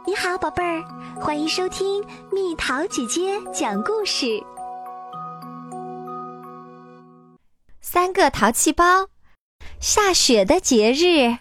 你好，宝贝儿，欢迎收听蜜桃姐姐讲故事。 3个淘气包，下雪的节日。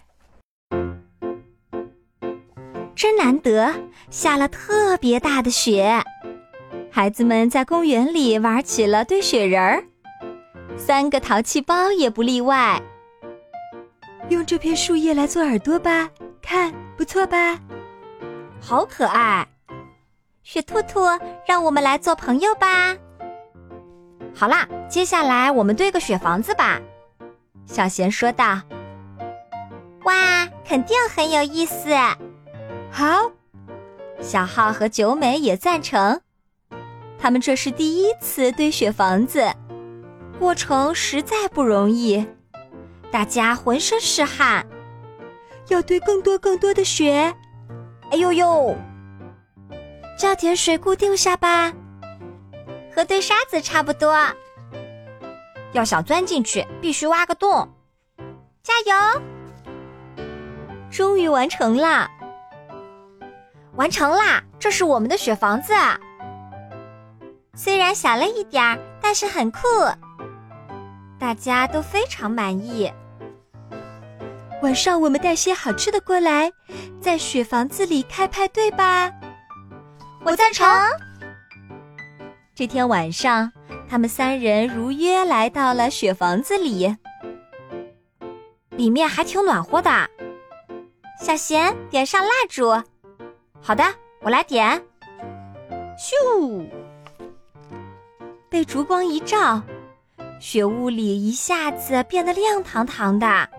真难得，下了特别大的雪，孩子们在公园里玩起了堆雪人儿，3个淘气包也不例外。 用这片树叶来做耳朵吧，看，不错吧？ 好可爱！雪兔兔，让我们来做朋友吧。好啦，接下来我们堆个雪房子吧。小贤说道。哇，肯定很有意思。 好， 小浩和九美也赞成。他们这是第一次堆雪房子，过程实在不容易，大家浑身是汗。 要堆更多的雪。 哎呦呦！ 加点水固定下吧， 和堆沙子差不多。要想钻进去，必须挖个洞。加油！终于完成啦！完成啦！这是我们的雪房子。虽然小了一点儿，但是很酷。大家都非常满意。 晚上我们带些好吃的过来，在雪房子里开派对吧。 我赞成。这天晚上，他们3人如约来到了雪房子里，里面还挺暖和的。小贤，点上蜡烛。好的，我来点。咻！被烛光一照，雪屋里一下子变得亮堂堂的。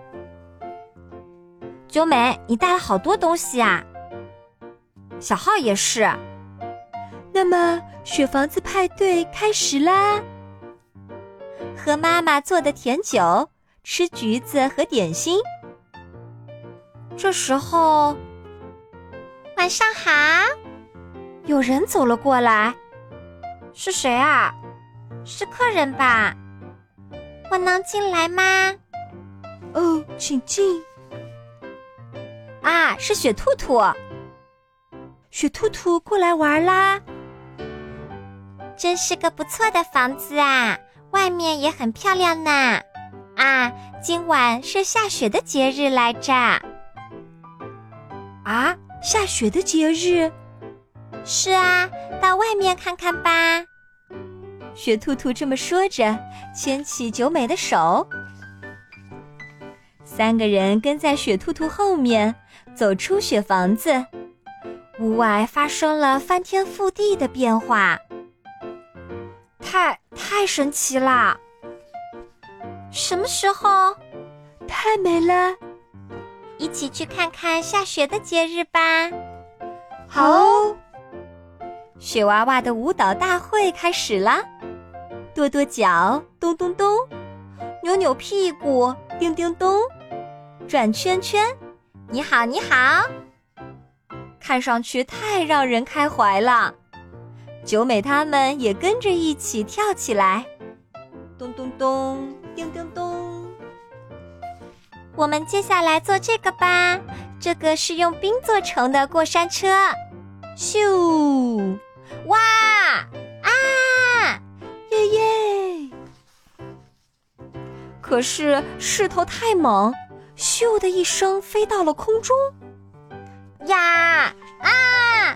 九美，你带了好多东西啊。小浩也是。 那么雪房子派对开始啦。 喝妈妈做的甜酒，吃橘子和点心。这时候，晚上好，有人走了过来。是谁啊？是客人吧？我能进来吗？ 哦，请进。 啊，是雪兔兔。 雪兔兔过来玩啦。 真是个不错的房子啊，外面也很漂亮呢。啊，今晚是下雪的节日来着。 啊，下雪的节日？ 是啊，到外面看看吧。雪兔兔这么说着，牵起九美的手。3个人跟在雪兔兔后面，走出雪房子。屋外发生了翻天覆地的变化。太神奇啦！什么时候？ 太美了！ 一起去看看下雪的节日吧。 好。 雪娃娃的舞蹈大会开始了，跺跺脚，咚咚咚；扭扭屁股，叮叮咚；转圈圈，你好你好。看上去太让人开怀了。九美他们也跟着一起跳起来，咚咚咚，叮叮咚。我们接下来做这个吧，这个是用冰做成的过山车。咻！哇！啊！ 耶耶！ 可是势头太猛，咻的一声飞到了空中。呀！啊！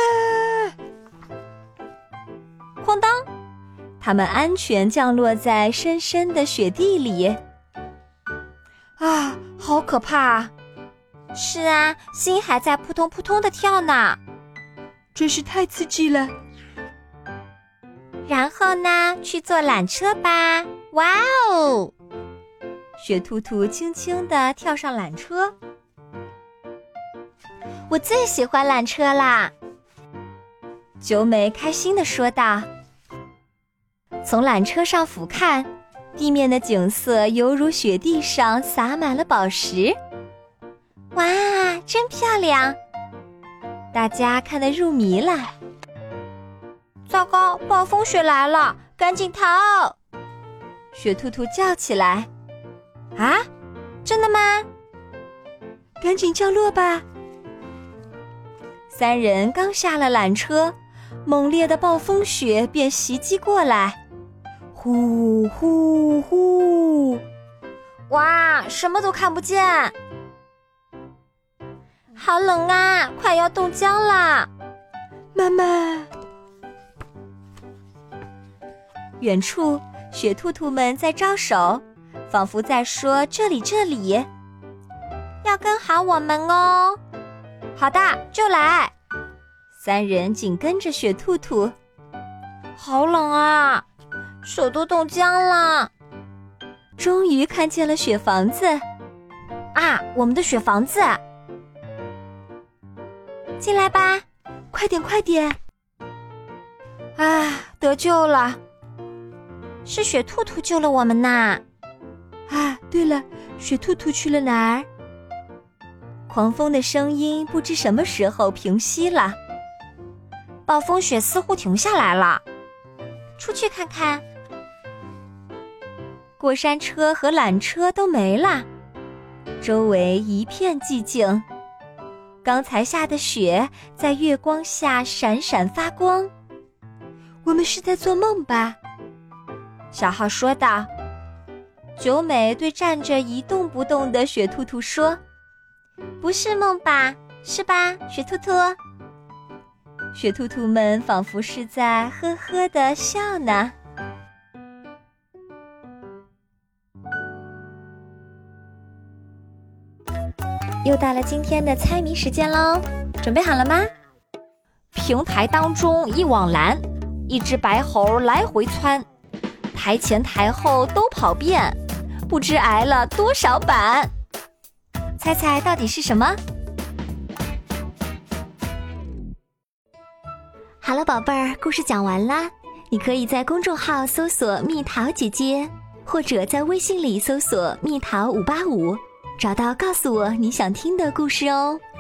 哐当！他们安全降落在深深的雪地里。啊，好可怕！是啊，心还在扑通扑通地跳呢。 真是太刺激了。 然后呢，去坐缆车吧。哇哦！雪兔兔轻轻地跳上缆车。我最喜欢缆车啦！九美开心地说道。从缆车上俯瞰，地面的景色犹如雪地上洒满了宝石。哇，真漂亮！大家看得入迷了。糟糕，暴风雪来了，赶紧逃！雪兔兔叫起来。啊，真的吗？ 赶紧降落吧。 3人刚下了缆车，猛烈的暴风雪便袭击过来。呼呼呼！哇，什么都看不见。好冷啊，快要冻僵啦！ 妈妈。 远处，雪兔兔们在招手，仿佛在说这里这里，要跟好我们哦。好的，就来。3人紧跟着雪兔兔。好冷啊，手都冻僵了。终于看见了雪房子。啊，我们的雪房子。进来吧， 快点快点。 啊，得救了。是雪兔兔救了我们呐。 啊，对了，雪兔兔去了哪儿？ 狂风的声音不知什么时候平息了，暴风雪似乎停下来了。出去看看。过山车和缆车都没了，周围一片寂静。刚才下的雪在月光下闪闪发光。 我们是在做梦吧？ 小浩说道。九美对站着一动不动的雪兔兔说：不是梦吧？是吧，雪兔兔？雪兔兔们仿佛是在呵呵地笑呢。又到了今天的猜谜时间喽，准备好了吗？平台当中一网蓝，一只白猴来回窜，台前台后都跑遍，不知挨了多少板。猜猜到底是什么？ 好了，宝贝儿，故事讲完啦。你可以在公众号搜索蜜桃姐姐，或者在微信里搜索蜜桃585，找到告诉我你想听的故事哦。